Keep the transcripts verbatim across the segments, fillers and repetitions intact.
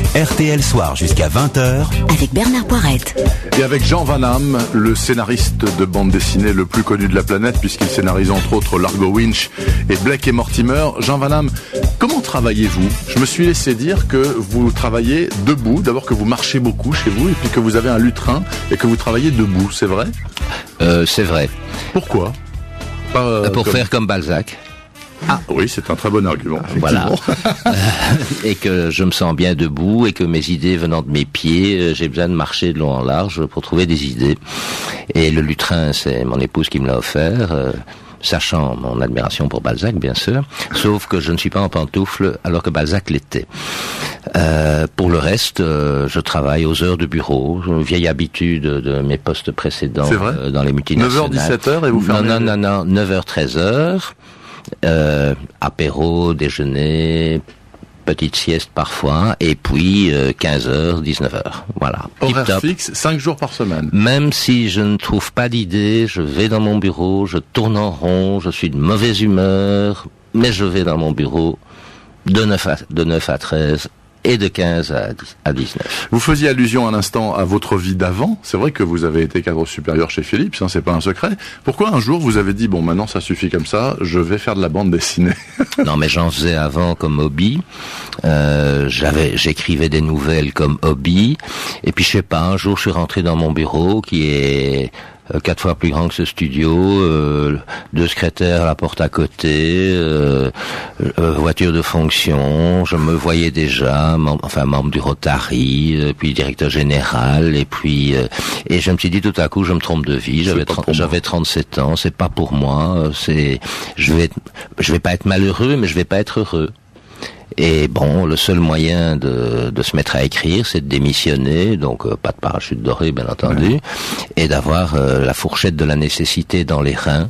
R T L Soir jusqu'à vingt heures. Avec Bernard Poirette. Et avec Jean Van Hamme, le scénariste de bande dessinée le plus connu de la planète, puisqu'il scénarise entre autres Largo Winch et Blake et Mortimer. Jean Van Hamme, comment travaillez-vous ? Je me suis laissé dire que vous travaillez debout, d'abord que vous marchez beaucoup chez vous, et puis que vous avez un lutrin et que vous travaillez debout, c'est vrai ? euh, C'est vrai. Pourquoi ? Pas, euh, Pour comme... faire comme Balzac. Ah oui, c'est un très bon argument. Voilà. Et que je me sens bien debout et que mes idées venant de mes pieds, j'ai besoin de marcher de long en large pour trouver des idées. Et le lutrin, c'est mon épouse qui me l'a offert, euh, sachant mon admiration pour Balzac, bien sûr, sauf que je ne suis pas en pantoufles alors que Balzac l'était. Euh, pour le reste, euh, je travaille aux heures de bureau, une vieille habitude de mes postes précédents euh, dans les multinationales. neuf heures dix-sept heures et vous fermez... Non, non, non, non, neuf heures treize heures. Euh, apéro, déjeuner, petite sieste parfois, et puis euh, quinze heures, dix-neuf heures. Voilà. Horaire Tip-top. fixe, cinq jours par semaine. Même si je ne trouve pas d'idée, je vais dans mon bureau, je tourne en rond, je suis de mauvaise humeur, mais je vais dans mon bureau de neuf à, de neuf à treize et de quinze à dix-neuf. Vous faisiez allusion à l'instant à votre vie d'avant. C'est vrai que vous avez été cadre supérieur chez Philips, hein, c'est pas un secret. Pourquoi un jour vous avez dit, bon maintenant ça suffit comme ça, je vais faire de la bande dessinée? Non mais j'en faisais avant comme hobby. Euh, j'avais, j'écrivais des nouvelles comme hobby. Et puis je sais pas, un jour je suis rentré dans mon bureau qui est quatre fois plus grand que ce studio, euh, deux secrétaires à la porte à côté, euh, euh, voiture de fonction, je me voyais déjà, mem- enfin membre du Rotary, euh, puis directeur général, et puis euh, et je me suis dit tout à coup je me trompe de vie, j'avais trente, j'avais trente-sept ans, c'est pas pour moi, c'est je vais je vais pas être malheureux, mais je vais pas être heureux. Et bon, le seul moyen de, de se mettre à écrire, c'est de démissionner, donc euh, pas de parachute doré, bien entendu, ouais. Et d'avoir euh, la fourchette de la nécessité dans les reins.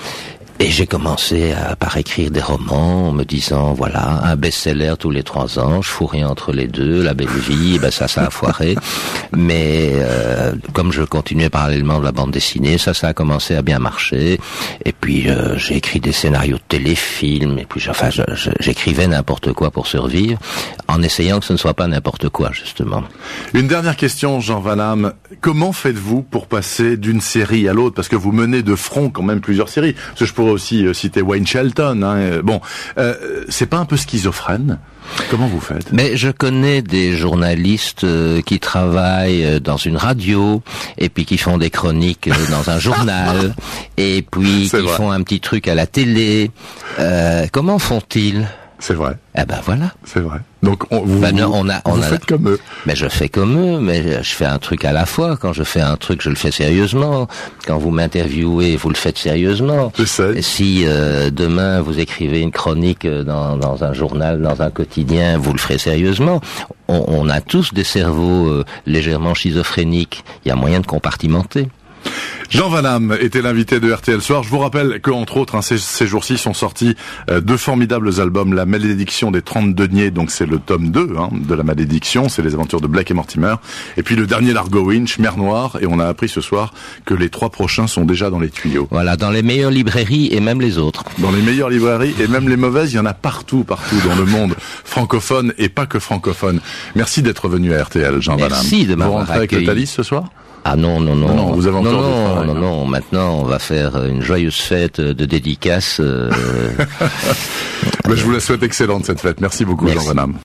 Et j'ai commencé à par écrire des romans en me disant, voilà, un best-seller tous les trois ans, je fous rien entre les deux, la belle vie, ben ça, ça a foiré. Mais euh, comme je continuais parallèlement de la bande dessinée, ça, ça a commencé à bien marcher. Et puis euh, j'ai écrit des scénarios de téléfilms, et puis enfin, je, je, j'écrivais n'importe quoi pour survivre, en essayant que ce ne soit pas n'importe quoi, justement. Une dernière question, Jean Van Hamme. Comment faites-vous pour passer d'une série à l'autre? Parce que vous menez de front quand même plusieurs séries. Parce que je pourrais aussi euh, citer Wayne Shelton. Hein. Bon, euh, c'est pas un peu schizophrène? Comment vous faites? Mais je connais des journalistes euh, qui travaillent euh, dans une radio et puis qui font des chroniques euh, dans un journal et puis c'est qui vrai. font un petit truc à la télé. Euh, comment font-ils? C'est vrai. Eh ben voilà. C'est vrai. Donc on, vous, ben non, on a, on vous a, faites comme eux. Mais je fais comme eux, mais je fais un truc à la fois. Quand je fais un truc, je le fais sérieusement. Quand vous m'interviewez, vous le faites sérieusement. Je sais. Et si euh, demain vous écrivez une chronique dans, dans un journal, dans un quotidien, vous le ferez sérieusement. On, on a tous des cerveaux euh, légèrement schizophréniques. Il y a moyen de compartimenter. Jean Van Hamme était l'invité de R T L Soir. Je vous rappelle que, entre autres, hein, ces, ces jours-ci sont sortis euh, deux formidables albums. La Malédiction des trente deniers, donc c'est le tome deux hein, de La Malédiction, c'est les aventures de Blake et Mortimer. Et puis le dernier Largo Winch, Mer Noire, et on a appris ce soir que les trois prochains sont déjà dans les tuyaux. Voilà, dans les meilleures librairies et même les autres. Dans les meilleures librairies et même les mauvaises, il y en a partout, partout dans le monde francophone et pas que francophone. Merci d'être venu à R T L, Jean Van Hamme. Merci de m'avoir accueilli. Vous rentrez avec le Thalys ce soir ? Ah non, non, non. Non, non, vous avez encore non, du non, travail, non, hein. non, maintenant on va faire une joyeuse fête de dédicaces. Euh... Mais je vous la souhaite excellente cette fête. Merci beaucoup, Merci. Jean Van Hamme.